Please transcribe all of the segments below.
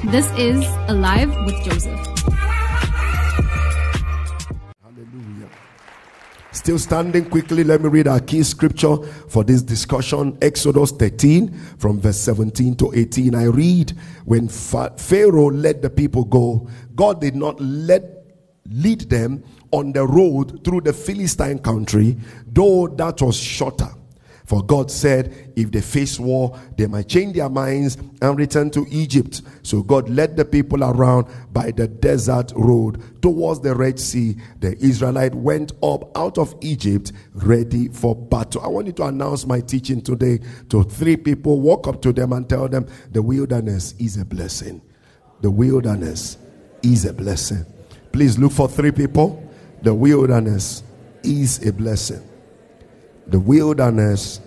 This is Alive with Joseph. Hallelujah. Still standing quickly, let me read our key scripture for this discussion. Exodus 13 from verse 17 to 18. I read, when Pharaoh let the people go, God did not lead them on the road through the Philistine country, though that was shorter. For God said, if they face war, they might change their minds and return to Egypt. So God led the people around by the desert road towards the Red Sea. The Israelites went up out of Egypt ready for battle. I want you to announce my teaching today to 3 people. Walk up to them and tell them, the wilderness is a blessing. The wilderness is a blessing. Please look for 3 people. The wilderness is a blessing. The wilderness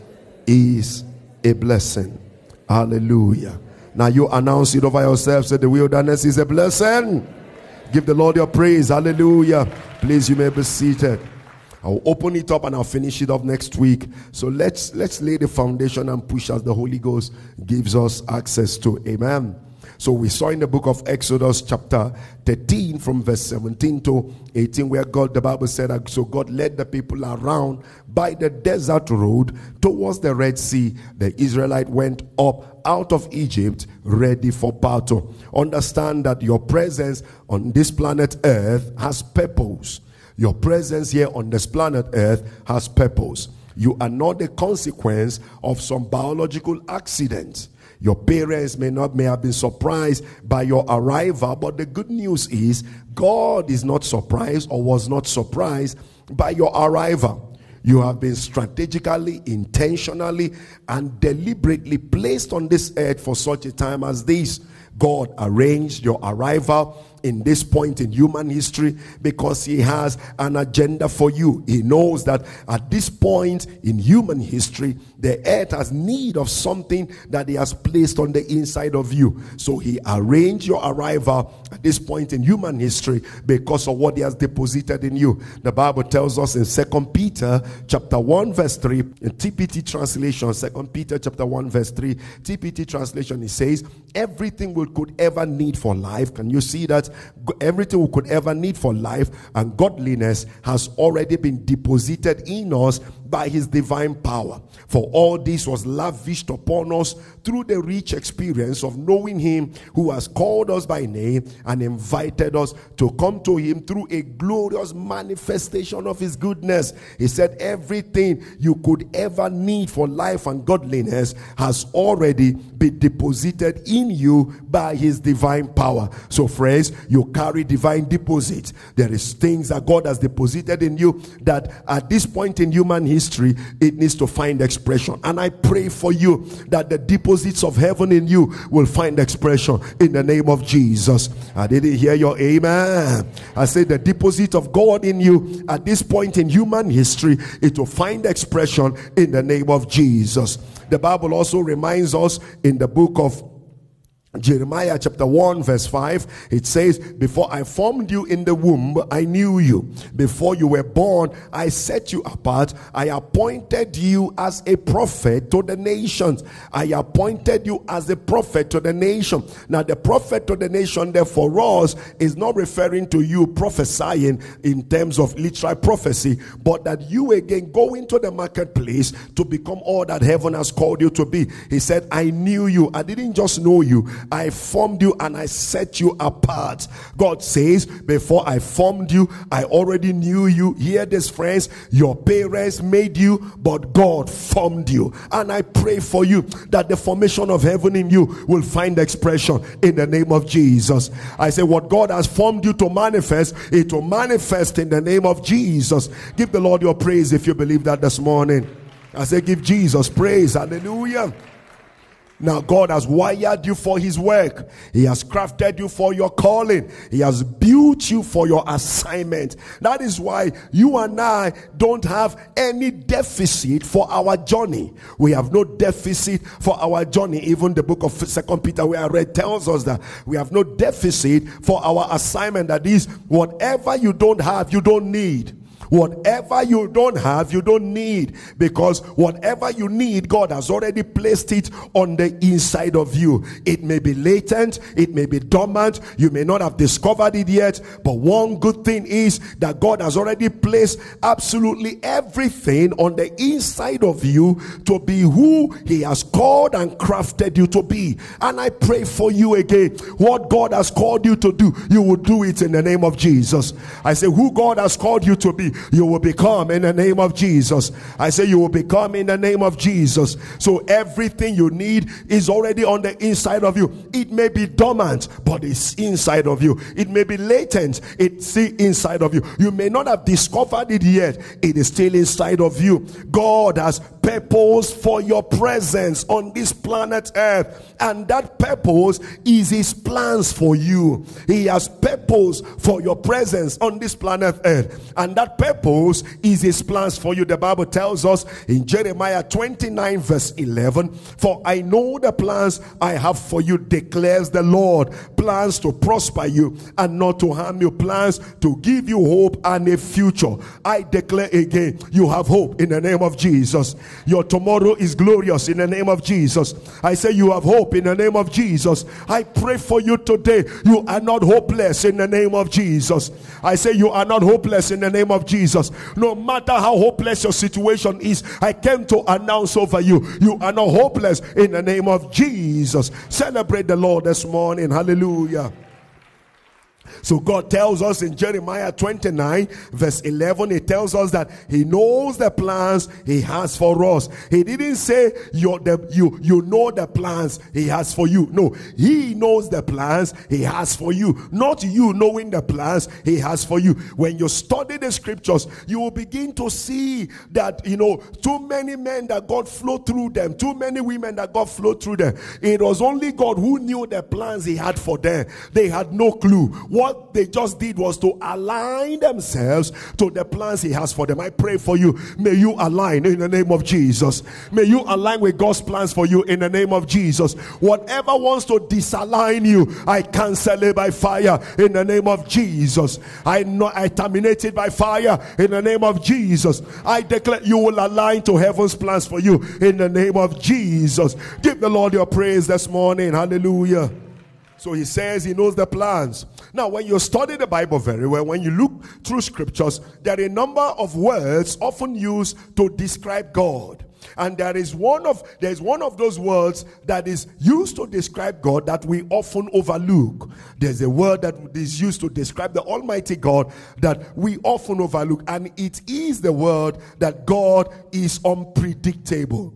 is a blessing. Hallelujah. Now you announce it over yourself. Say, the wilderness is a blessing. Give the Lord your praise. Hallelujah. Please, you may be seated. I'll open it up and I'll finish it up next week. So let's lay the foundation and push as the Holy Ghost gives us access to. Amen. So we saw in the book of Exodus chapter 13 from verse 17 to 18 where the Bible said, so God led the people around by the desert road towards the Red Sea. The Israelites went up out of Egypt ready for battle. Understand that your presence on this planet Earth has purpose. Your presence here on this planet Earth has purpose. You are not the consequence of some biological accident. Your parents may have been surprised by your arrival, but the good news is God is not surprised or was not surprised by your arrival. You have been strategically, intentionally, and deliberately placed on this earth for such a time as this. God arranged your arrival in this point in human history because he has an agenda for you. He knows that at this point in human history, the earth has need of something that he has placed on the inside of you. So he arranged your arrival at this point in human history because of what he has deposited in you. The Bible tells us in 2 Peter chapter 1 verse 3 in TPT translation, 2 Peter chapter 1 verse 3 TPT translation, it says, everything we could ever need for life. Can you see that? Everything we could ever need for life and godliness has already been deposited in us by his divine power. For all this was lavished upon us through the rich experience of knowing him who has called us by name and invited us to come to him through a glorious manifestation of his goodness. He said everything you could ever need for life and godliness has already been deposited in you by his divine power. So friends, you carry divine deposit. There is things that God has deposited in you that at this point in human history, it needs to find expression. And I pray for you that the deposits of heaven in you will find expression in the name of Jesus. I didn't hear your amen. I said the deposit of God in you at this point in human history, it will find expression in the name of Jesus. The Bible also reminds us in the book of Jeremiah chapter 1 verse 5, it says, before I formed you in the womb, I knew you. Before you were born, I set you apart. I appointed you as a prophet to the nations. I appointed you as a prophet to the nation. Now the prophet to the nation there for us is not referring to you prophesying in terms of literal prophecy, but that you again go into the marketplace to become all that heaven has called you to be. He said, I knew you. I didn't just know you. I formed you and I set you apart. God says, before I formed you, I already knew you. Hear this, friends. Your parents made you, but God formed you. And I pray for you that the formation of heaven in you will find expression in the name of Jesus. I say what God has formed you to manifest, it will manifest in the name of Jesus. Give the Lord your praise if you believe that this morning. I say give Jesus praise. Hallelujah. Now God has wired you for his work. He has crafted you for your calling. He has built you for your assignment. That is why you and I don't have any deficit for our journey. We have no deficit for our journey. Even the book of 2 Peter where I read tells us that we have no deficit for our assignment. That is, whatever you don't have, you don't need. Whatever you don't have, you don't need, because whatever you need, God has already placed it on the inside of you. It may be latent, it may be dormant, you may not have discovered it yet, but one good thing is that God has already placed absolutely everything on the inside of you to be who He has called and crafted you to be. And I pray for you again, what God has called you to do, you will do it in the name of Jesus. I say, who God has called you to be, you will become in the name of Jesus. I say, you will become in the name of Jesus. So everything you need is already on the inside of you. It may be dormant, but it's inside of you. It may be latent, it's inside of you. You may not have discovered it yet, it is still inside of you. God has purpose for your presence on this planet Earth, and that purpose is His plans for you. He has purpose for your presence on this planet Earth, and that purpose is His plans for you. The Bible tells us in Jeremiah 29 verse 11, for I know the plans I have for you, declares the Lord, plans to prosper you and not to harm you, plans to give you hope and a future. I declare again, you have hope in the name of Jesus. Your tomorrow is glorious in the name of Jesus. I say you have hope in the name of Jesus. I pray for you today, you are not hopeless in the name of Jesus. I say you are not hopeless in the name of Jesus. No matter how hopeless your situation is, I came to announce over you, you are not hopeless in the name of Jesus. Celebrate the Lord this morning. Hallelujah. So God tells us in Jeremiah 29 verse 11, He tells us that He knows the plans He has for us. He didn't say you know the plans He has for you. No, He knows the plans He has for you, not you knowing the plans He has for you. When you study the scriptures, you will begin to see that, too many men that God flowed through them, too many women that God flowed through them. It was only God who knew the plans He had for them. They had no clue. What they just did was to align themselves to the plans He has for them. I pray for you, may you align in the name of Jesus. May you align with God's plans for you in the name of Jesus. Whatever wants to disalign you, I cancel it by fire in the name of Jesus. I terminate it by fire in the name of Jesus. I declare you will align to heaven's plans for you in the name of Jesus. Give the Lord your praise this morning. Hallelujah. So He says He knows the plans. Now, when you study the Bible very well, when you look through scriptures, there are a number of words often used to describe God. And there's one of those words that is used to describe God that we often overlook. There's a word that is used to describe the Almighty God that we often overlook, and it is the word that God is unpredictable.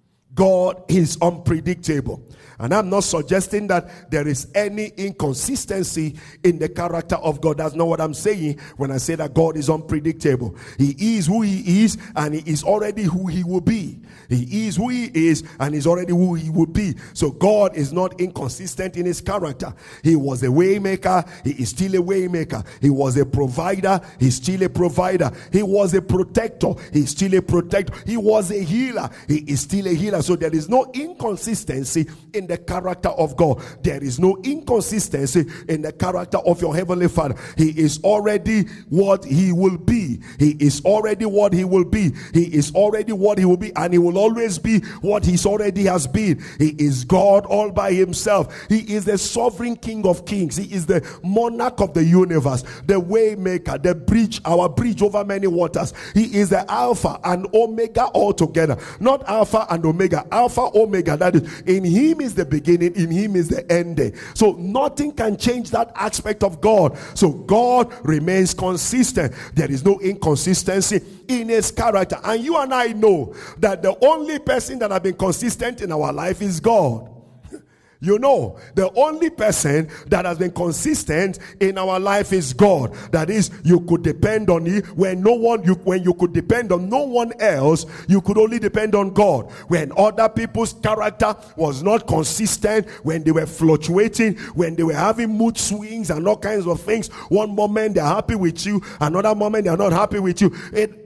God is unpredictable. And I'm not suggesting that there is any inconsistency in the character of God. That's not what I'm saying when I say that God is unpredictable. He is who He is, and He is already who He will be. He is who He is, and He's already who He will be. So God is not inconsistent in His character. He was a way maker. He is still a way maker. He was a provider. He's still a provider. He was a protector. He's still a protector. He was a healer. He is still a healer. So there is no inconsistency in the character of God. There is no inconsistency in the character of your Heavenly Father. He is already what He will be. He is already what He will be. He is already what He will be, and He will always be what He already has been. He is God all by Himself. He is the sovereign King of kings. He is the monarch of the universe, the way maker, the bridge, our bridge over many waters. He is the Alpha and Omega altogether. Not Alpha and Omega, Alpha, Omega. That is, in Him is the beginning, in Him is the ending. So nothing can change that aspect of God. So God remains consistent. There is no inconsistency in His character. And you and I know that the only person that has been consistent in our life is God. You know, the only person that has been consistent in our life is God. That is, you could depend on Him when you could depend on no one else, you could only depend on God. When other people's character was not consistent, when they were fluctuating, when they were having mood swings and all kinds of things, one moment they're happy with you, another moment they're not happy with you.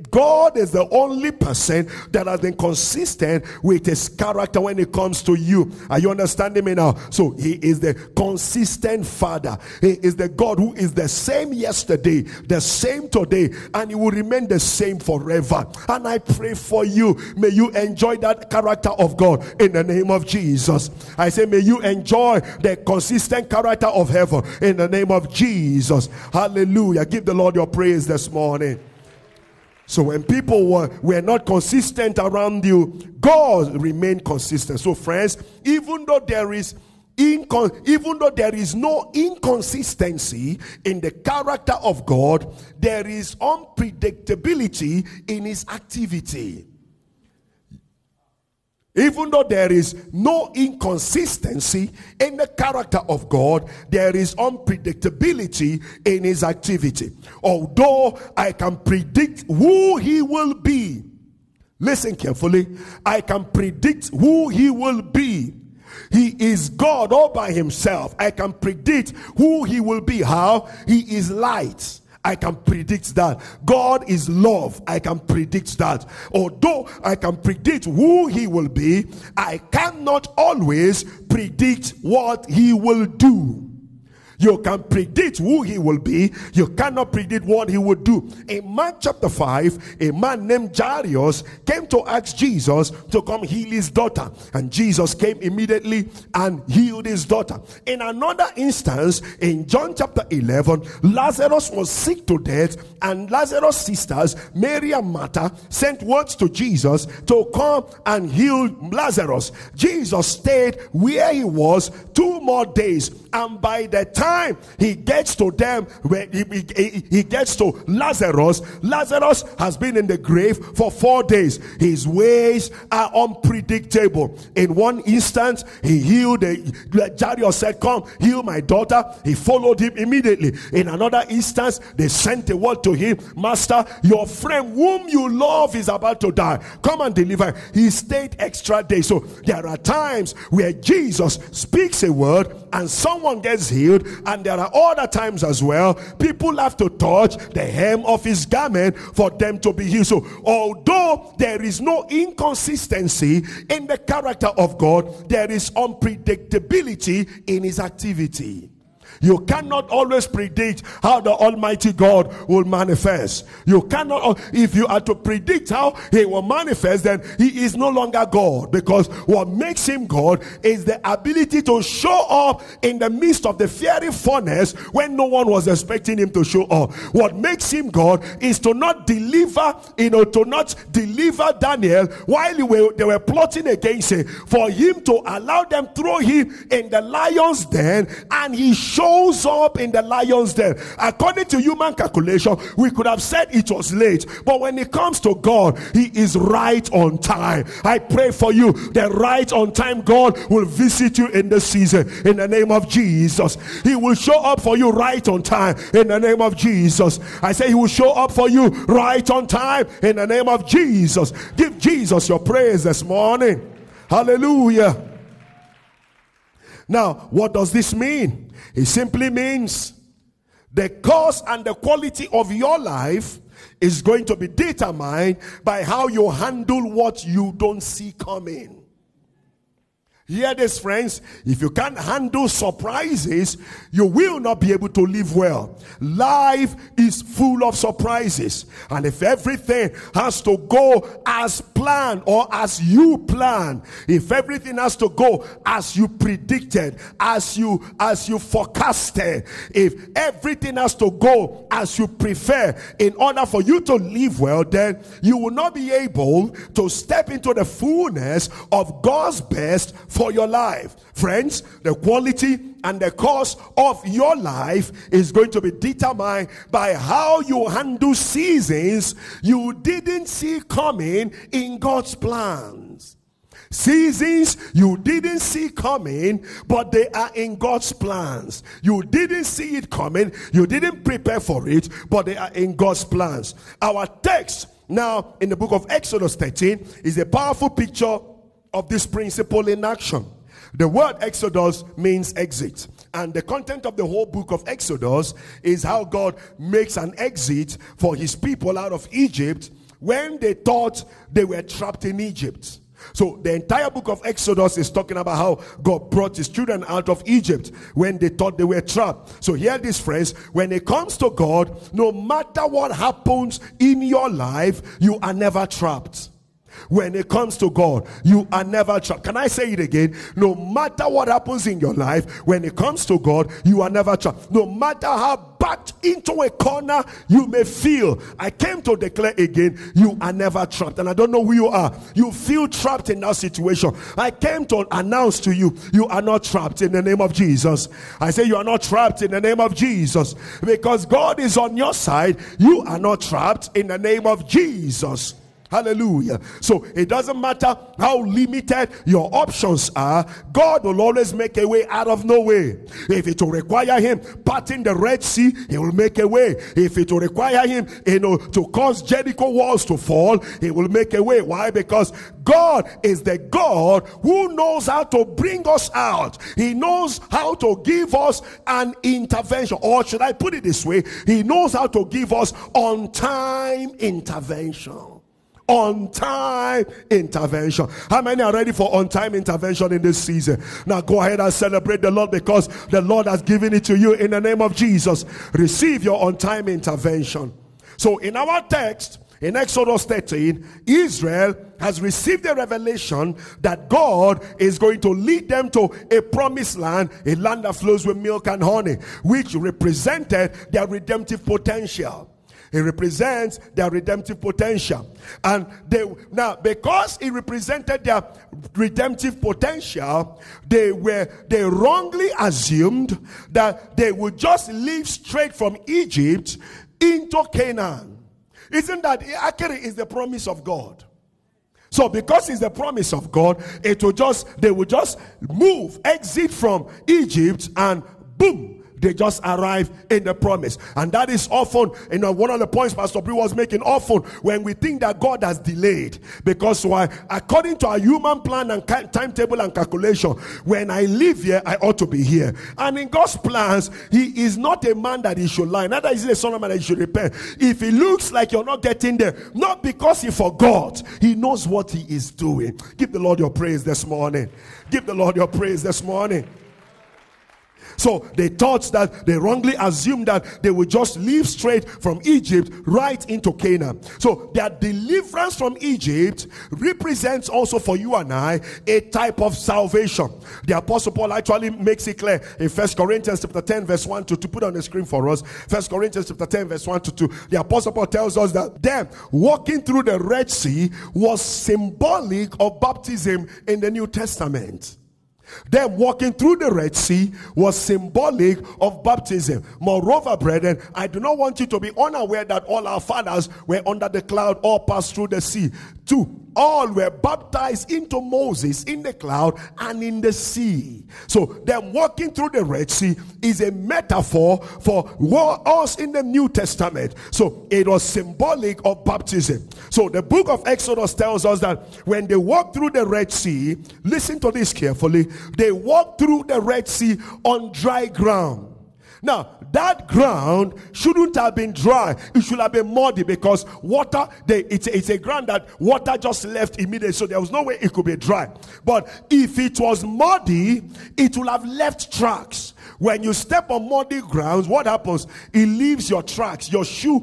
God is the only person that has been consistent with his character when it comes to you. Are you understanding me now? So he is the consistent Father. He is the God who is the same yesterday, the same today, and he will remain the same forever. And I pray for you, may you enjoy that character of God in the name of Jesus. I say, may you enjoy the consistent character of heaven in the name of Jesus. Hallelujah. Give the Lord your praise this morning. So when people were not consistent around you, God remained consistent. So friends, even though there is no inconsistency in the character of God, there is unpredictability in his activity. Even though there is no inconsistency in the character of God, there is unpredictability in his activity. Although I can predict who he will be. Listen carefully. I can predict who he will be. He is God all by himself. I can predict who he will be. How? He is light. I can predict that. God is love. I can predict that. Although I can predict who he will be, I cannot always predict what he will do. You can predict who he will be. You cannot predict what he will do. In Mark chapter 5, a man named Jairus came to ask Jesus to come heal his daughter. And Jesus came immediately and healed his daughter. In another instance, in John chapter 11, Lazarus was sick to death. And Lazarus' sisters, Mary and Martha, sent words to Jesus to come and heal Lazarus. Jesus stayed where he was 2 more days. And by the time he gets to them, when he gets to Lazarus, Lazarus has been in the grave for 4 days. His ways are unpredictable. In one instance, he healed Jairus said, come heal my daughter. He followed him immediately. In another instance, they sent a word to him, Master, your friend whom you love is about to die. Come and deliver. He stayed extra days. So there are times where Jesus speaks a word and someone gets healed, and there are other times as well people have to touch the hem of his garment for them to be healed. So although there is no inconsistency in the character of God, there is unpredictability in his activity. You cannot always predict how the Almighty God will manifest. You cannot, if you are to predict how he will manifest, then he is no longer God, because what makes him God is the ability to show up in the midst of the fiery furnace when no one was expecting him to show up. What makes him God is to not deliver, Daniel while they were plotting against him, for him to allow them throw him in the lion's den, and he shows up in the lion's den. According to human calculation, we could have said it was late, but when it comes to God, he is right on time. I pray for you, the right on time God will visit you in this season in the name of Jesus. He will show up for you right on time in the name of Jesus. I say he will show up for you right on time in the name of Jesus. Give Jesus your praise this morning. Hallelujah. Now, what does this mean? It simply means the course and the quality of your life is going to be determined by how you handle what you don't see coming. Hear this, friends. If you can't handle surprises, you will not be able to live well. Life is full of surprises. And if everything has to go as planned or as you planned, if everything has to go as you predicted, as you forecasted, if everything has to go as you prefer in order for you to live well, then you will not be able to step into the fullness of God's best for your life. Friends, the quality and the course of your life is going to be determined by how you handle seasons you didn't see coming in God's plans. Seasons you didn't see coming, but they are in God's plans. You didn't see it coming, you didn't prepare for it, but they are in God's plans. Our text now in the book of Exodus 13 is a powerful picture of this principle in action. The word Exodus means exit. And the content of the whole book of Exodus is how God makes an exit for his people out of Egypt when they thought they were trapped in Egypt. So the entire book of Exodus is talking about how God brought his children out of Egypt when they thought they were trapped. So hear this, friends. When it comes to God, no matter what happens in your life, you are never trapped. When it comes to God, you are never trapped. Can I say it again? No matter what happens in your life, when it comes to God, you are never trapped. No matter how backed into a corner you may feel, I came to declare again, you are never trapped. And I don't know who you are. You feel trapped in that situation. I came to announce to you, you are not trapped in the name of Jesus. I say you are not trapped in the name of Jesus. Because God is on your side, you are not trapped in the name of Jesus. Hallelujah. So it doesn't matter how limited your options are, God will always make a way out of no way. If it will require him parting the Red Sea, he will make a way. If it will require him, to cause Jericho walls to fall, he will make a way. Why? Because God is the God who knows how to bring us out. He knows how to give us an intervention. Or should I put it this way? He knows how to give us on-time intervention. On-time intervention. How many are ready for on-time intervention in this season? Now go ahead and celebrate the Lord, because the Lord has given it to you in the name of Jesus. Receive your on-time intervention. So in our text, in Exodus 13, Israel has received a revelation that God is going to lead them to a promised land, a land that flows with milk and honey, which represented their redemptive potential. It represents their redemptive potential. And now, because it represented their redemptive potential, they wrongly assumed that they would just live straight from Egypt into Canaan. Isn't that accurate? Is the promise of God. So because it's the promise of God, they would just move, exit from Egypt, and boom, they just arrive in the promise. And that is often, one of the points Pastor Bree was making, often when we think that God has delayed. Because why? According to our human plan and timetable and calculation, when I live here, I ought to be here. And in God's plans, he is not a man that he should lie. Neither is he a son of man that he should repent. If it looks like you're not getting there, not because he forgot, he knows what he is doing. Give the Lord your praise this morning. Give the Lord your praise this morning. So they thought that they wrongly assumed that they would just leave straight from Egypt right into Canaan. So their deliverance from Egypt represents also for you and I a type of salvation. The Apostle Paul actually makes it clear in 1 Corinthians chapter 10 verse 1 to 2. Put on the screen for us. 1 Corinthians chapter 10 verse 1 to 2. The Apostle Paul tells us that them walking through the Red Sea was symbolic of baptism in the New Testament. Them walking through the Red Sea was symbolic of baptism. Moreover, brethren, I do not want you to be unaware that all our fathers were under the cloud, all passed through the sea. 2. All were baptized into Moses in the cloud and in the sea. So them walking through the Red Sea is a metaphor for us in the New Testament. So it was symbolic of baptism. So the book of Exodus tells us that when they walked through the Red Sea, listen to this carefully, they walked through the Red Sea on dry ground. Now, that ground shouldn't have been dry. It should have been muddy, because water, it's a ground that water just left immediately. So there was no way it could be dry. But if it was muddy, it will have left tracks. When you step on muddy grounds, what happens? It leaves your tracks. Your shoe,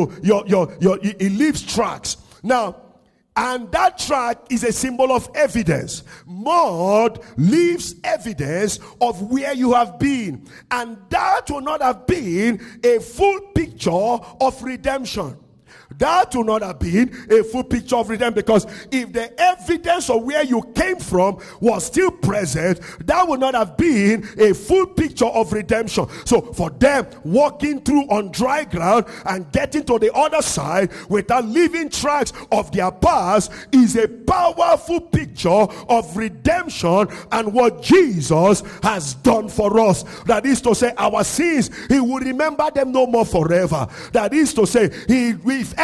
it leaves tracks. Now, and that track is a symbol of evidence. Mud leaves evidence of where you have been. And that will not have been a full picture of redemption. That will not have been a full picture of redemption, because if the evidence of where you came from was still present, that would not have been a full picture of redemption. So for them, walking through on dry ground and getting to the other side without leaving tracks of their past is a powerful picture of redemption and what Jesus has done for us. That is to say, our sins, he will remember them no more forever. That is to say, if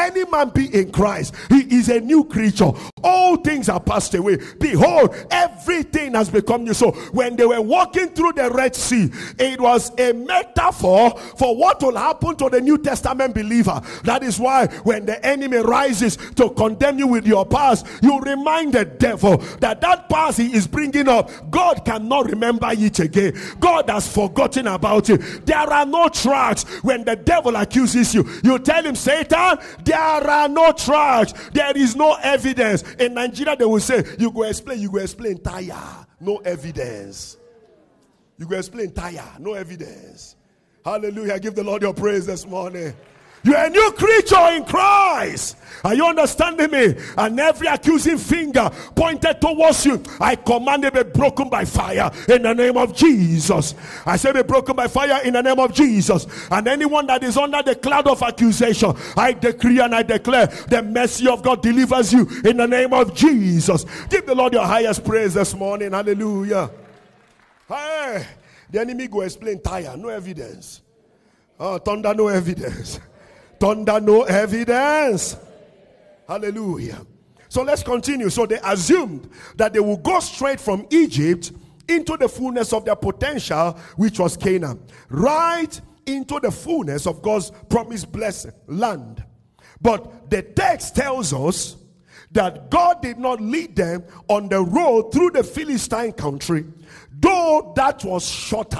any man be in Christ, he is a new creature. All things are passed away. Behold, everything has become new. So when they were walking through the Red Sea, it was a metaphor for what will happen to the New Testament believer. That is why when the enemy rises to condemn you with your past, you remind the devil that past he is bringing up, God cannot remember it again. God has forgotten about it. There are no tracks. When the devil accuses you, you tell him, Satan, there are no tracks. There is no evidence. In Nigeria, they will say, you go explain, tire, no evidence. You go explain, tire, no evidence. Hallelujah. Give the Lord your praise this morning. You're a new creature in Christ. Are you understanding me? And every accusing finger pointed towards you, I command it be broken by fire in the name of Jesus. I say be broken by fire in the name of Jesus. And anyone that is under the cloud of accusation, I decree and I declare the mercy of God delivers you in the name of Jesus. Give the Lord your highest praise this morning. Hallelujah. Hey, the enemy go explain tire, no evidence. Thunder, no evidence. Thunder, no evidence. Hallelujah. So let's continue. So they assumed that they would go straight from Egypt into the fullness of their potential, which was Canaan, right into the fullness of God's promised blessed land. But the text tells us that God did not lead them on the road through the Philistine country, though that was shorter.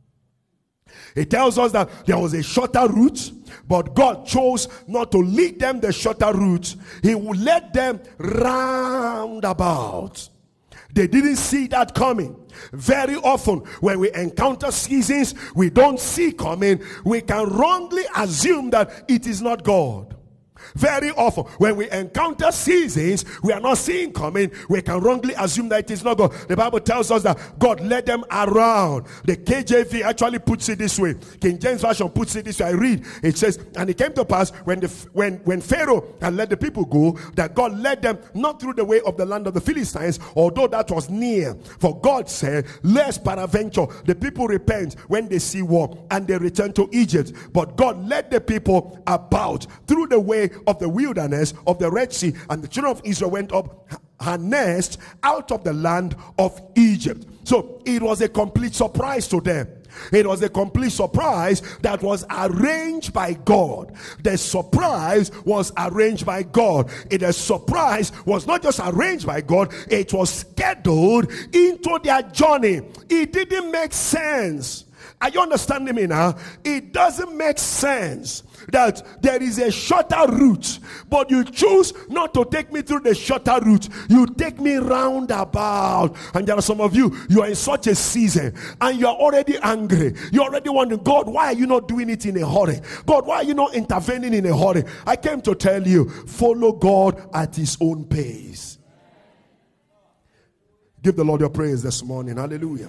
It tells us that there was a shorter route, but God chose not to lead them the shorter route. He would let them round about. They didn't see that coming. Very often when we encounter seasons we don't see coming, we can wrongly assume that it is not God. Very often when we encounter seasons we are not seeing coming, we can wrongly assume that it is not God. The Bible tells us that God led them around. The KJV actually puts it this way. King James Version puts it this way. I read, it says, and it came to pass when Pharaoh had let the people go, that God led them not through the way of the land of the Philistines, although that was near. For God said, lest peradventure the people repent when they see war and they return to Egypt. But God led the people about through the way of the wilderness of the Red Sea, and the children of Israel went up harnessed out of the land of Egypt. So it was a complete surprise to them. It was a complete surprise that was arranged by God. The surprise was arranged by God. The surprise was not just arranged by God, it was scheduled into their journey. It didn't make sense. Are you understanding me now? It doesn't make sense that there is a shorter route, but you choose not to take me through the shorter route. You take me roundabout. And there are some of you, you are in such a season and you are already angry. You already wondering, God, why are you not doing it in a hurry? God, why are you not intervening in a hurry? I came to tell you, follow God at his own pace. Give the Lord your praise this morning. Hallelujah.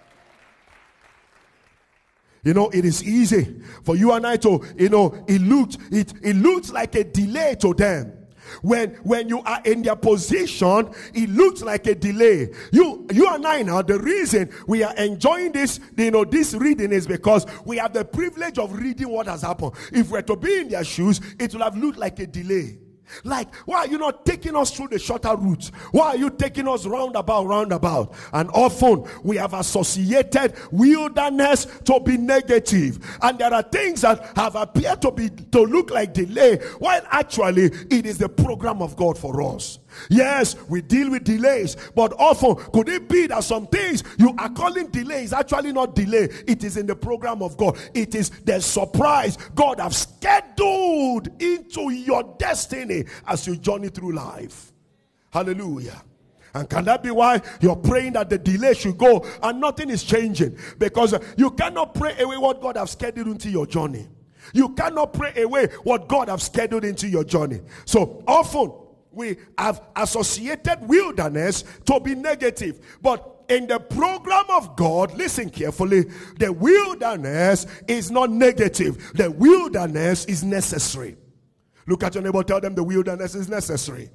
You know, it is easy for you and I to, it looks like a delay to them. When you are in their position, it looks like a delay. You and I now, the reason we are enjoying this, this reading is because we have the privilege of reading what has happened. If we're to be in their shoes, it will have looked like a delay. Like, why are you not taking us through the shorter route? Why are you taking us roundabout? And often we have associated wilderness to be negative, and there are things that have appeared to look like delay, while actually it is the program of God for us. Yes, we deal with delays, but often could it be that some things you are calling delay is actually not delay? It is in the program of God. It is the surprise God has scheduled into your destiny as you journey through life. Hallelujah. And can that be why you're praying that the delay should go and nothing is changing? Because you cannot pray away what God has scheduled into your journey. You cannot pray away what God has scheduled into your journey. So often we have associated wilderness to be negative, but in the program of God, listen carefully, the wilderness is not negative. The wilderness is necessary. Look at your neighbor, tell them the wilderness is necessary.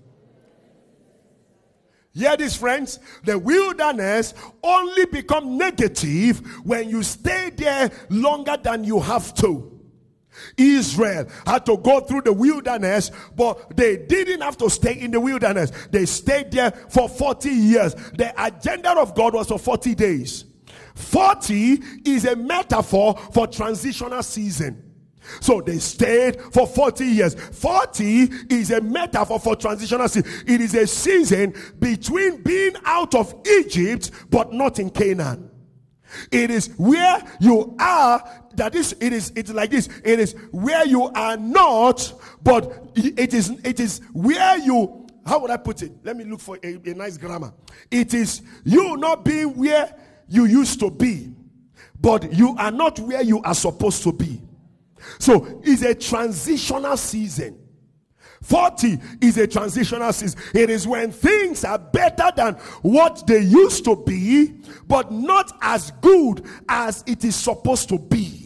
Hear this, friends. The wilderness only becomes negative when you stay there longer than you have to. Israel had to go through the wilderness, but they didn't have to stay in the wilderness. They stayed there for 40 years. The agenda of God was for 40 days. 40 is a metaphor for transitional season. So they stayed for 40 years. 40 is a metaphor for transitional season. It is a season between being out of Egypt but not in Canaan. It is where you are. That is, it's like this. It is where you are not, but it is where you, how would I put it? Let me look for a nice grammar. It is you not being where you used to be, but you are not where you are supposed to be. So it's a transitional season. 40 is a transitional season. It is when things are better than what they used to be, but not as good as it is supposed to be.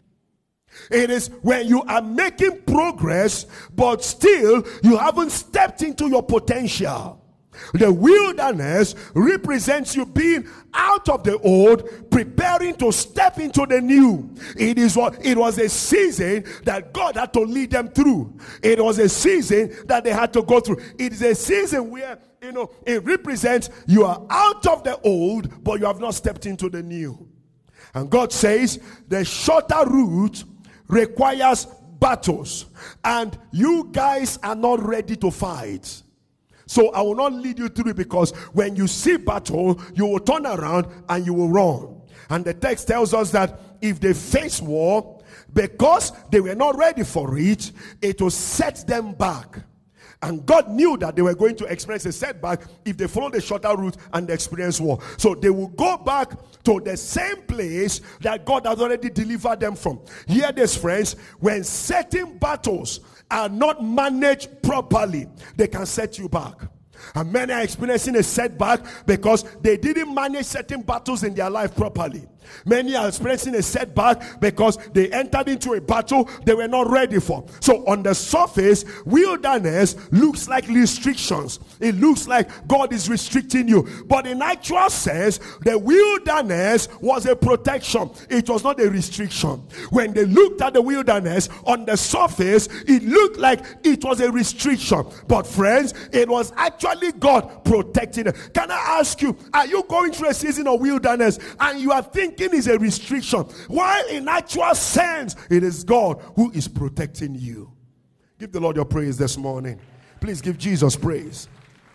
It is when you are making progress, but still you haven't stepped into your potential. The wilderness represents you being out of the old, preparing to step into the new. It was a season that God had to lead them through. It was a season that they had to go through. It is a season where, it represents you are out of the old, but you have not stepped into the new. And God says the shorter route requires battles, and you guys are not ready to fight. So I will not lead you through it, because when you see battle, you will turn around and you will run. And the text tells us that if they face war, because they were not ready for it, it will set them back. And God knew that they were going to experience a setback if they follow the shorter route and experience war. So they will go back to the same place that God has already delivered them from. Hear this, friends. When certain battles are not managed properly, they can set you back. And many are experiencing a setback because they didn't manage certain battles in their life properly. Many are experiencing a setback because they entered into a battle they were not ready for. So on the surface, wilderness looks like restrictions. It looks like God is restricting you. But in actual sense, the wilderness was a protection. It was not a restriction. When they looked at the wilderness, on the surface, it looked like it was a restriction. But friends, it was actually God protecting them. Can I ask you, are you going through a season of wilderness and you are thinking is a restriction, while in actual sense it is God who is protecting you? Give the Lord your praise this morning. Please give Jesus praise.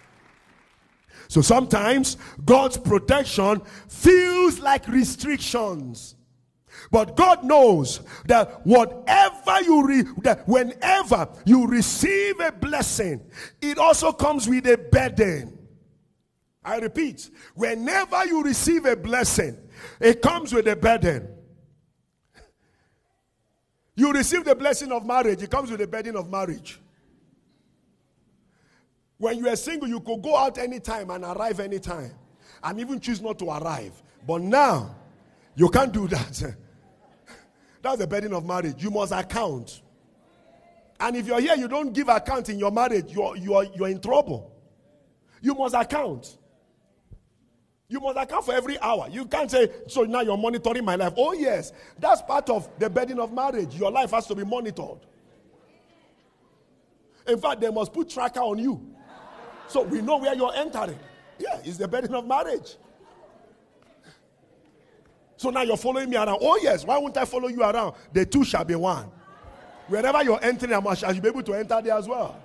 So sometimes God's protection feels like restrictions, but God knows that whenever you receive a blessing, it also comes with a burden. I repeat, whenever you receive a blessing, it comes with a burden. You receive the blessing of marriage, it comes with a burden of marriage. When you are single, you could go out anytime and arrive anytime, and even choose not to arrive. But now, you can't do that. That's the burden of marriage. You must account. And if you're here, you don't give account in your marriage, you're in trouble. You must account. You must account for every hour. You can't say, so now you're monitoring my life. Oh yes, that's part of the burden of marriage. Your life has to be monitored. In fact, they must put tracker on you, so we know where you're entering. Yeah, it's the burden of marriage. So now you're following me around. Oh yes, why won't I follow you around? The two shall be one. Wherever you're entering, I should be able to enter there as well.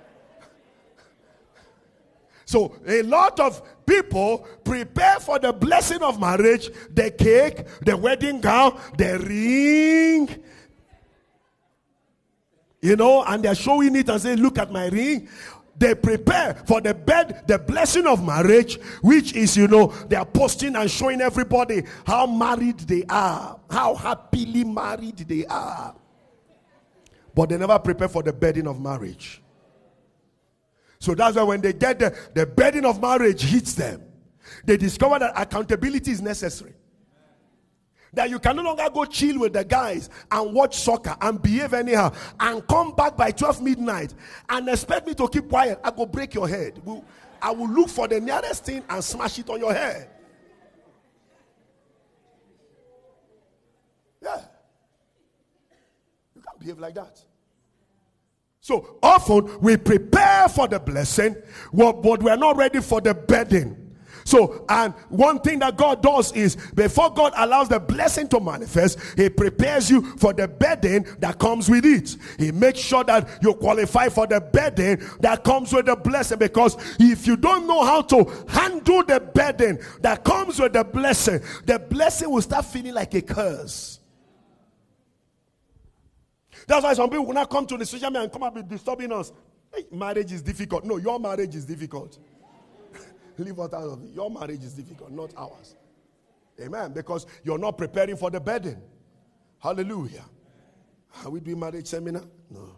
So a lot of people prepare for the blessing of marriage, the cake, the wedding gown, the ring, and they're showing it and saying, look at my ring. They prepare for the blessing of marriage, which is, they are posting and showing everybody how married they are, how happily married they are. But they never prepare for the burden of marriage. So that's why when they get the burden of marriage hits them, they discover that accountability is necessary. That you can no longer go chill with the guys and watch soccer and behave anyhow and come back by 12 midnight and expect me to keep quiet. I go break your head. I will look for the nearest thing and smash it on your head. Yeah. behave like that. So often we prepare for the blessing, but we're not ready for the burden. So, and one thing that God does is, before God allows the blessing to manifest, He prepares you for the burden that comes with it. He makes sure that you qualify for the burden that comes with the blessing. Because if you don't know how to handle the burden that comes with the blessing will start feeling like a curse. That's why some people will not come to the social media and come up with disturbing us. Hey, marriage is difficult. No, your marriage is difficult. Leave us out of it. Your marriage is difficult, not ours. Amen. Because you're not preparing for the burden. Hallelujah. Are we doing marriage seminar? No.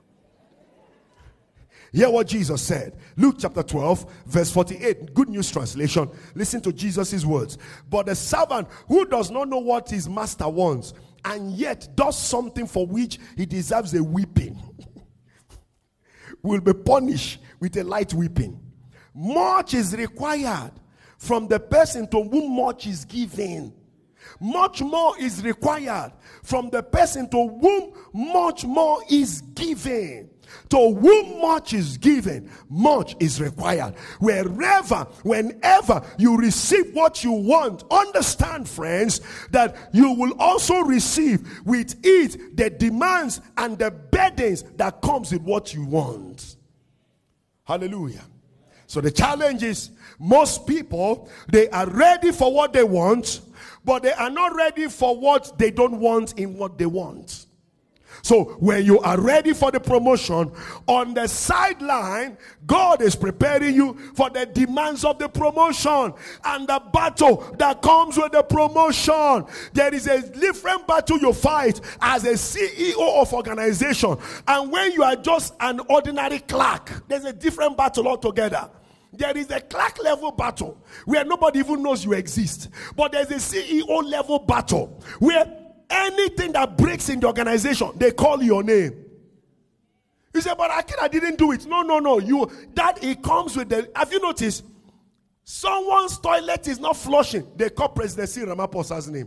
Hear what Jesus said. Luke chapter 12, verse 48. Good News Translation. Listen to Jesus' words. But the servant who does not know what his master wants, and yet does something for which he deserves a whipping, will be punished with a light whipping. Much is required from the person to whom much is given. Much more is required from the person to whom much more is given. To whom much is given, much is required. Whenever you receive what you want, understand, friends, that you will also receive with it the demands and the burdens that comes with what you want. Hallelujah. So the challenge is, most people, they are ready for what they want, but they are not ready for what they don't want in what they want. So when you are ready for the promotion, on the sideline, God is preparing you for the demands of the promotion and the battle that comes with the promotion. There is a different battle you fight as a CEO of organization, and when you are just an ordinary clerk, there's a different battle altogether. There is a clerk level battle where nobody even knows you exist. But there's a CEO level battle where anything that breaks in the organization, they call your name. You say, but I didn't do it. No. It comes with the. Have you noticed? Someone's toilet is not flushing. They call President Cyril Ramaphosa's name.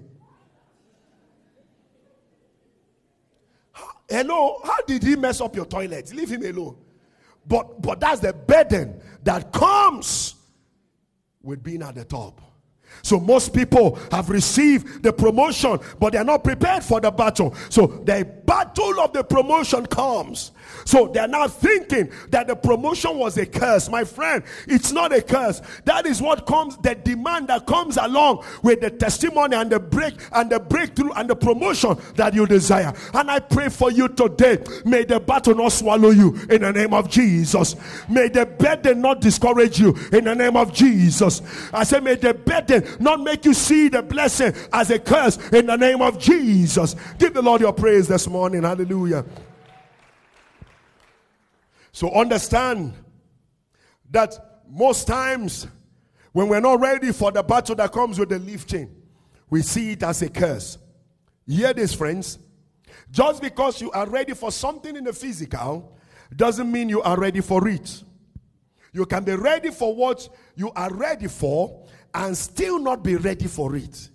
Hello, how did he mess up your toilet? Leave him alone. But that's the burden that comes with being at the top. So most people have received the promotion, but they are not prepared for the battle. So the battle of the promotion comes. So they are now thinking that the promotion was a curse. My friend, it's not a curse. That is what comes, the demand that comes along with the testimony and the breakthrough and the promotion that you desire. And I pray for you today, may the battle not swallow you in the name of Jesus. May the burden not discourage you in the name of Jesus. I say, may the burden not make you see the blessing as a curse in the name of Jesus. Give the Lord your praise this morning. Hallelujah. So understand that most times when we're not ready for the battle that comes with the lifting, we see it as a curse. Hear this, friends. Just because you are ready for something in the physical doesn't mean you are ready for it. You can be ready for what you are ready for and still not be ready for it.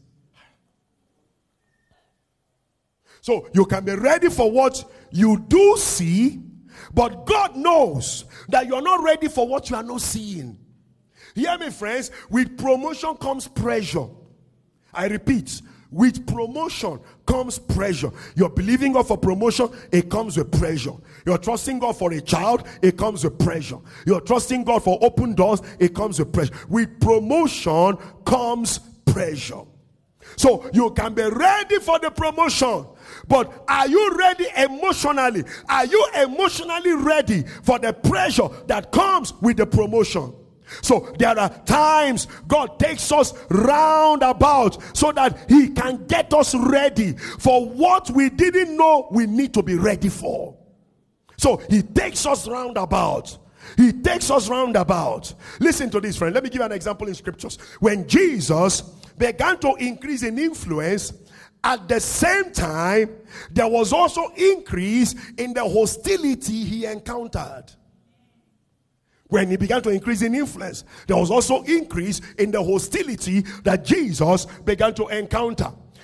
So you can be ready for what you do see, but God knows that you're not ready for what you are not seeing. Hear me, friends. With promotion comes pressure. I repeat, with promotion comes pressure. You're believing God for promotion, it comes with pressure. You're trusting God for a child, it comes with pressure. You're trusting God for open doors, it comes with pressure. With promotion comes pressure. So you can be ready for the promotion, but are you ready emotionally? Are you emotionally ready for the pressure that comes with the promotion? So there are times God takes us round about so that He can get us ready for what we didn't know we need to be ready for. So He takes us round about. He takes us round about. Listen to this, friend. Let me give you an example in scriptures. When Jesus began to increase in influence, at the same time, there was also increase in the hostility He encountered. When He began to increase in influence, there was also increase in the hostility that Jesus began to encounter.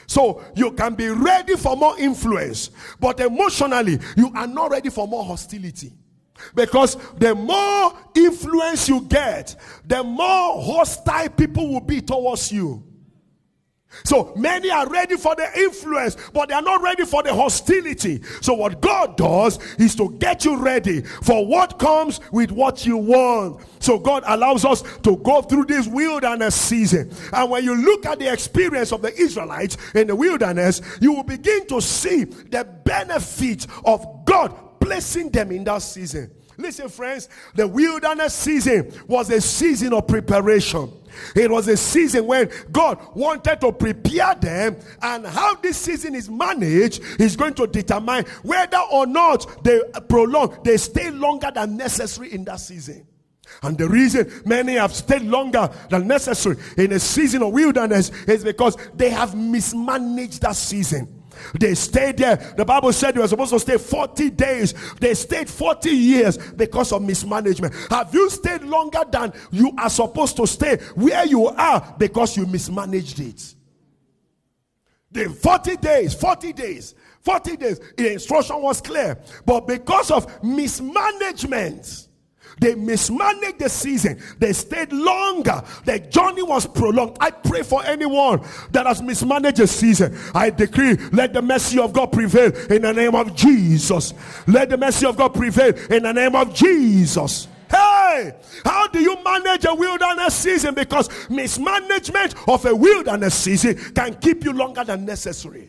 So you can be ready for more influence, but emotionally you are not ready for more hostility. Because the more influence you get, the more hostile people will be towards you. So many are ready for the influence, but they are not ready for the hostility. So what God does is to get you ready for what comes with what you want. So God allows us to go through this wilderness season. And when you look at the experience of the Israelites in the wilderness, you will begin to see the benefit of God placing them in that season. Listen, friends, the wilderness season was a season of preparation. It was a season when God wanted to prepare them, and how this season is managed is going to determine whether or not they stay longer than necessary in that season. And the reason many have stayed longer than necessary in a season of wilderness is because they have mismanaged that season. They stayed there. The Bible said they were supposed to stay 40 days. They stayed 40 years because of mismanagement. Have you stayed longer than you are supposed to stay where you are because you mismanaged it? The 40 days, the instruction was clear. But because of mismanagement, they mismanaged the season. They stayed longer. The journey was prolonged. I pray for anyone that has mismanaged a season. I decree, let the mercy of God prevail in the name of Jesus. Let the mercy of God prevail in the name of Jesus. Hey, how do you manage a wilderness season? Because mismanagement of a wilderness season can keep you longer than necessary.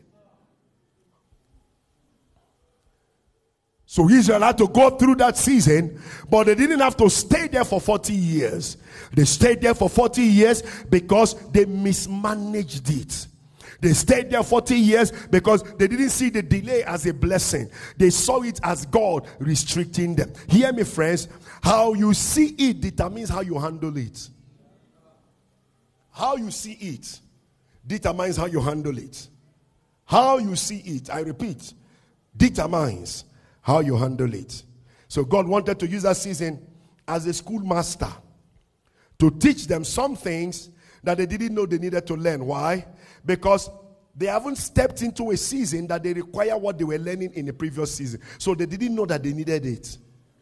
So Israel had to go through that season, but they didn't have to stay there for 40 years. They stayed there for 40 years because they mismanaged it. They stayed there 40 years because they didn't see the delay as a blessing. They saw it as God restricting them. Hear me, friends. How you see it determines how you handle it. How you see it determines how you handle it. How you see it, I repeat, determines how you handle it. So God wanted to use that season as a schoolmaster to teach them some things that they didn't know they needed to learn. Why? Because they haven't stepped into a season that they require what they were learning in the previous season. So they didn't know that they needed it.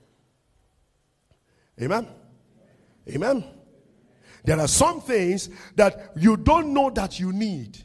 Amen? Amen? There are some things that you don't know that you need.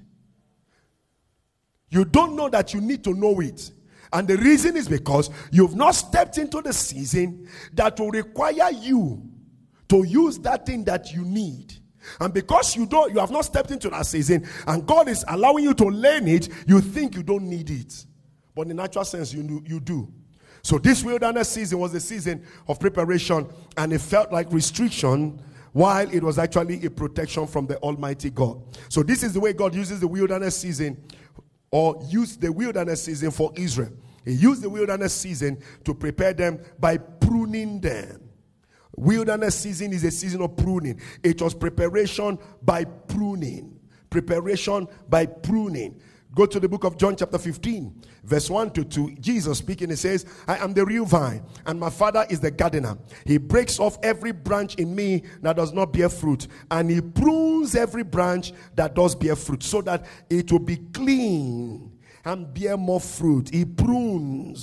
You don't know that you need to know it. And the reason is because you've not stepped into the season that will require you to use that thing that you need. And because you have not stepped into that season, and God is allowing you to learn it, you think you don't need it. But in the natural sense, you do. So this wilderness season was a season of preparation, and it felt like restriction, while it was actually a protection from the Almighty God. So this is the way God uses the wilderness season, or used the wilderness season for Israel. He used the wilderness season to prepare them by pruning them. Wilderness season is a season of pruning. It was preparation by pruning. Preparation by pruning. Go to the book of John chapter 15, verse 1 to 2. Jesus speaking, he says, I am the real vine, and my Father is the gardener. He breaks off every branch in me that does not bear fruit, and he prunes every branch that does bear fruit, so that it will be clean and bear more fruit. He prunes,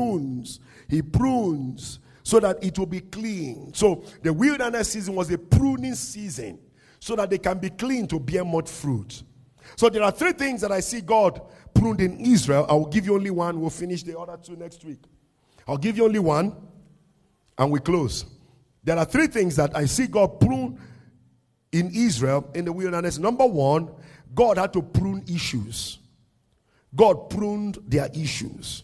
so that it will be clean. So the wilderness season was a pruning season, so that they can be clean to bear more fruit. So there are three things that I see God pruned in Israel. I will give you only one. We'll finish the other two next week. I'll give you only one, and we close. There are three things that I see God prune in Israel in the wilderness. Number one, God had to prune issues. God pruned their issues.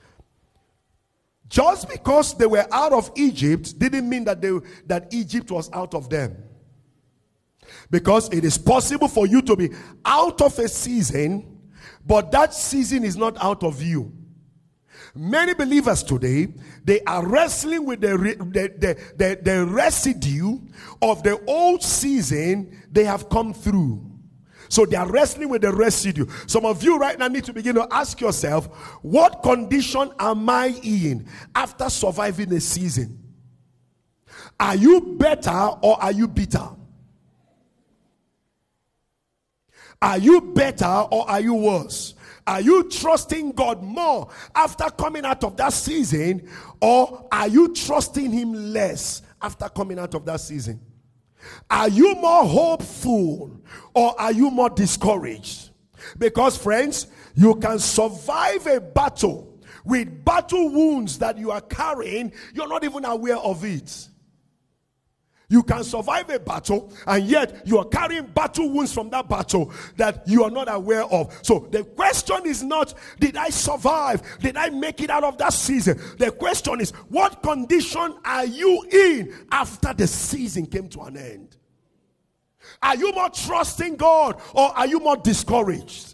Just because they were out of Egypt didn't mean that Egypt was out of them. Because it is possible for you to be out of a season, but that season is not out of you. Many believers today, they are wrestling with the residue of the old season they have come through. So they are wrestling with the residue. Some of you right now need to begin to ask yourself, what condition am I in after surviving a season? Are you better or are you bitter? Are you better or are you worse? Are you trusting God more after coming out of that season, or are you trusting him less after coming out of that season? Are you more hopeful or are you more discouraged? Because, friends, you can survive a battle with battle wounds that you are carrying. You're not even aware of it. You can survive a battle, and yet you are carrying battle wounds from that battle that you are not aware of. So the question is not, did I survive? Did I make it out of that season? The question is, what condition are you in after the season came to an end? Are you more trusting God, or are you more discouraged?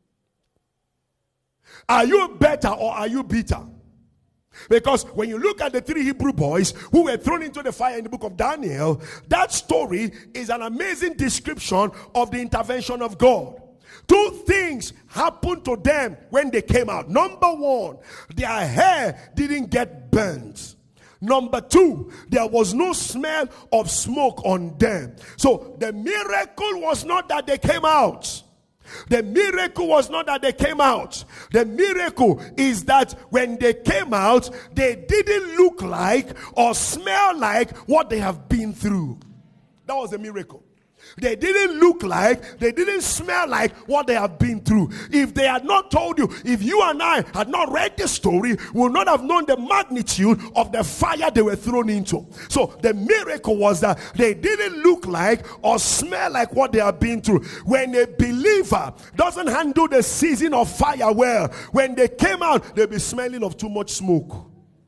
Are you better or are you bitter? Because when you look at the 3 Hebrew boys who were thrown into the fire in the book of Daniel, that story is an amazing description of the intervention of God. 2 things happened to them when they came out. Number 1, their hair didn't get burnt. Number 2, there was no smell of smoke on them. So the miracle was not that they came out. The miracle was not that they came out. The miracle is that when they came out, they didn't look like or smell like what they have been through. That was the miracle. They didn't look like, they didn't smell like what they have been through. If they had not told you, if you and I had not read the story, we would not have known the magnitude of the fire they were thrown into. So the miracle was that they didn't look like or smell like what they have been through. When a believer doesn't handle the season of fire well, when they came out, they'll be smelling of too much smoke.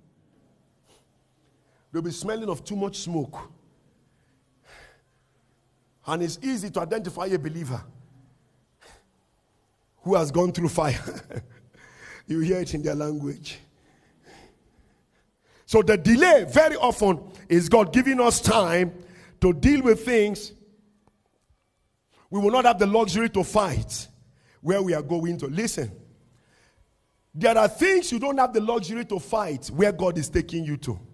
They'll be smelling of too much smoke. And it's easy to identify a believer who has gone through fire. You hear it in their language. So the delay very often is God giving us time to deal with things we will not have the luxury to fight where we are going to. Listen, there are things you don't have the luxury to fight where God is taking you to.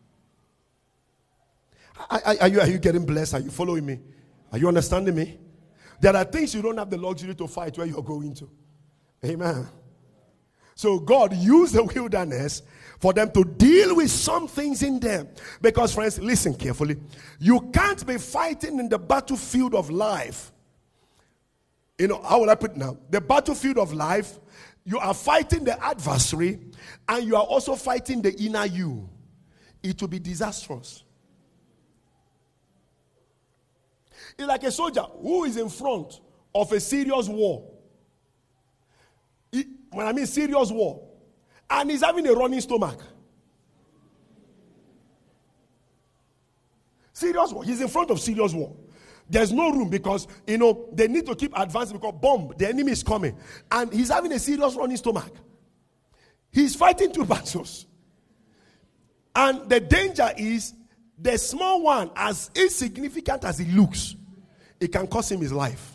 Are you getting blessed? Are you following me? Are you understanding me? There are things you don't have the luxury to fight where you're going to. Amen. So God used the wilderness for them to deal with some things in them. Because, friends, listen carefully. You can't be fighting in the battlefield of life. You know, how will I put it now? The battlefield of life, you are fighting the adversary and you are also fighting the inner you. It will be disastrous. It's like a soldier who is in front of a serious war. When I mean serious war, and he's having a running stomach. Serious war. He's in front of serious war. There's no room because, you know, they need to keep advancing because bomb, the enemy is coming. And he's having a serious running stomach. He's fighting 2 battles. And the danger is the small one, as insignificant as it looks, it can cost him his life.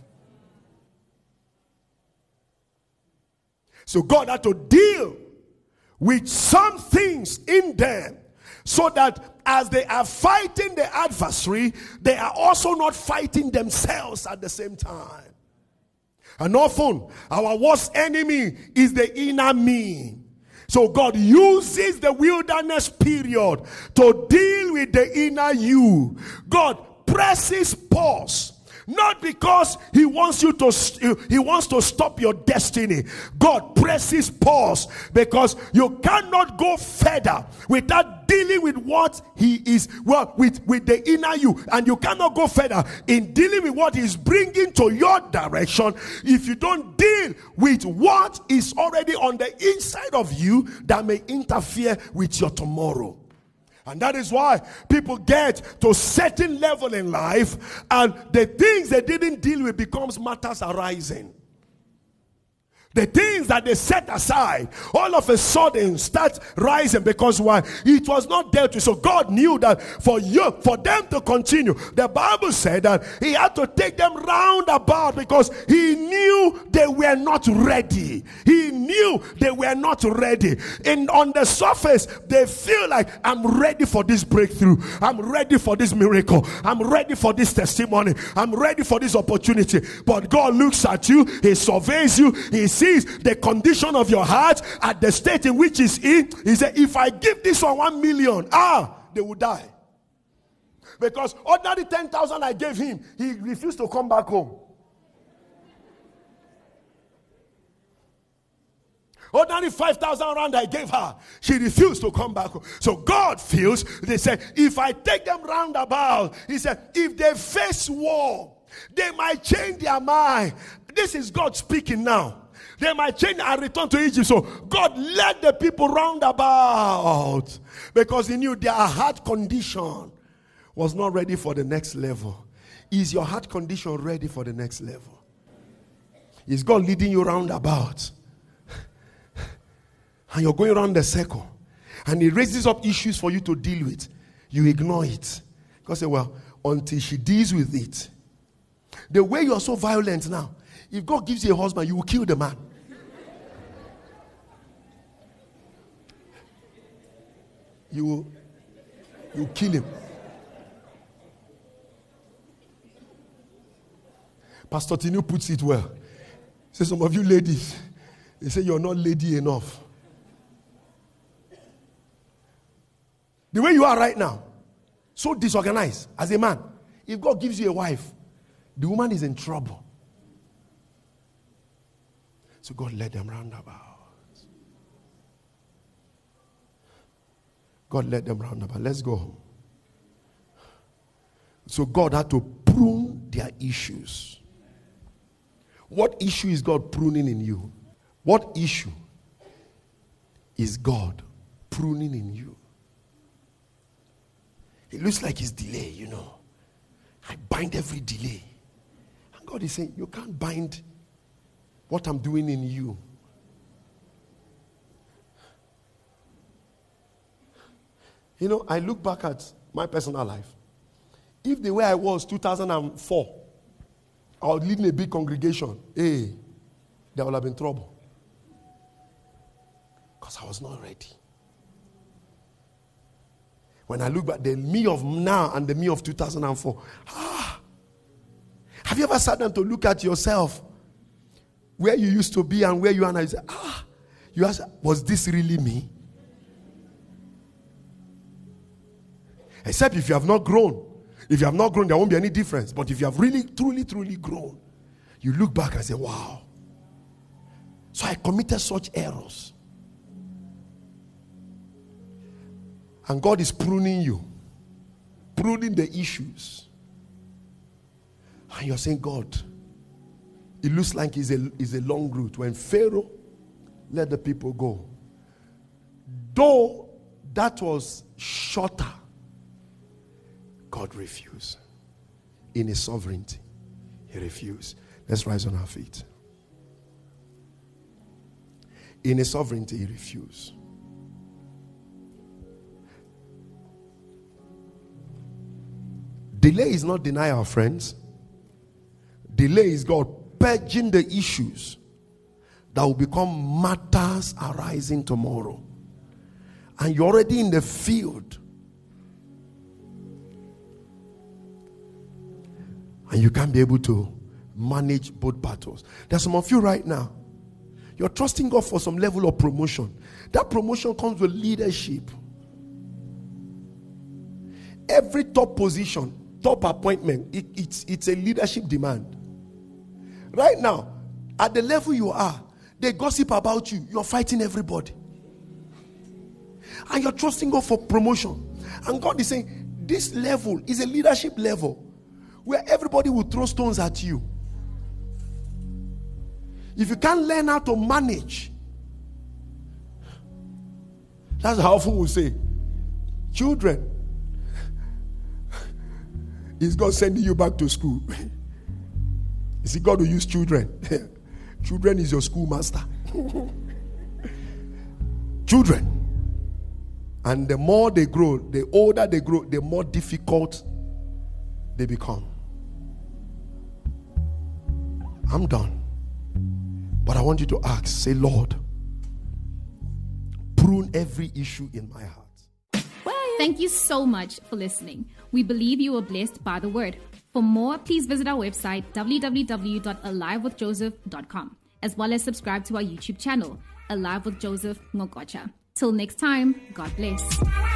So God had to deal with some things in them so that as they are fighting the adversary, they are also not fighting themselves at the same time. And often, our worst enemy is the inner me. So God uses the wilderness period to deal with the inner you. God presses pause. Not because he wants to stop your destiny. God presses pause because you cannot go further without dealing with what he is, well, with the inner you. And you cannot go further in dealing with what he's bringing to your direction if you don't deal with what is already on the inside of you that may interfere with your tomorrow. And that is why people get to a certain level in life and the things they didn't deal with becomes matters arising. The things that they set aside, all of a sudden start rising, because why? It was not dealt with. So God knew that for them to continue, the Bible said that he had to take them round about, because he knew they were not ready. He knew they were not ready. And on the surface, they feel like, I'm ready for this breakthrough. I'm ready for this miracle. I'm ready for this testimony. I'm ready for this opportunity. But God looks at you, he surveys you, he sees the condition of your heart at the state in which it's in. He said, if I give this one 1 million, they will die. Because ordinary 10,000 I gave him, he refused to come back home. Ordinary 5,000 rand I gave her, she refused to come back home. So God feels, they said, if I take them round about, he said, if they face war, they might change their mind. This is God speaking now. They might change and return to Egypt. So God led the people round about, because he knew their heart condition was not ready for the next level. Is your heart condition ready for the next level? Is God leading you round about? And you're going around the circle, and he raises up issues for you to deal with. You ignore it. God said, well, until she deals with it. The way you are so violent now, if God gives you a husband, you will kill the man. You kill him. Pastor Tinu puts it well. Say, some of you ladies, they say you're not lady enough. The way you are right now, so disorganized as a man. If God gives you a wife, the woman is in trouble. So God led them round about. God led them round about. Let's go home. So God had to prune their issues. What issue is God pruning in you? What issue is God pruning in you? It looks like it's delay, you know. I bind every delay. And God is saying, you can't bind what I'm doing in you. You know, I look back at my personal life. If the way I was 2004, I was leading a big congregation, there would have been trouble. Because I was not ready. When I look back, the me of now and the me of 2004, have you ever sat down to look at yourself, where you used to be and where you are now? You say, you ask, was this really me? Except if you have not grown. If you have not grown, there won't be any difference. But if you have really, truly, truly grown, you look back and say, wow. So I committed such errors. And God is pruning you. Pruning the issues. And you're saying, God, it looks like it's a long route. When Pharaoh let the people go, though that was shorter, God refused. In his sovereignty, he refused. Let's rise on our feet. In his sovereignty, he refused. Delay is not denial, friends. Delay is God purging the issues that will become matters arising tomorrow. And you're already in the field. And you can't be able to manage both battles. There's some of you right now, you're trusting God for some level of promotion. That promotion comes with leadership. Every top position, top appointment, it's a leadership demand. Right now, at the level you are, they gossip about you. You're fighting everybody. And you're trusting God for promotion. And God is saying, this level is a leadership level where everybody will throw stones at you. If you can't learn how to manage, that's how often we say, children, is God sending you back to school? You see, God will use children. Children is your schoolmaster. Children. And the more they grow, the older they grow, the more difficult they become. I'm done. But I want you to ask, say, Lord, prune every issue in my heart. Thank you so much for listening. We believe you were blessed by the word. For more, please visit our website, www.alivewithjoseph.com, as well as subscribe to our YouTube channel, Alive with Joseph Ngokocha. Till next time, God bless.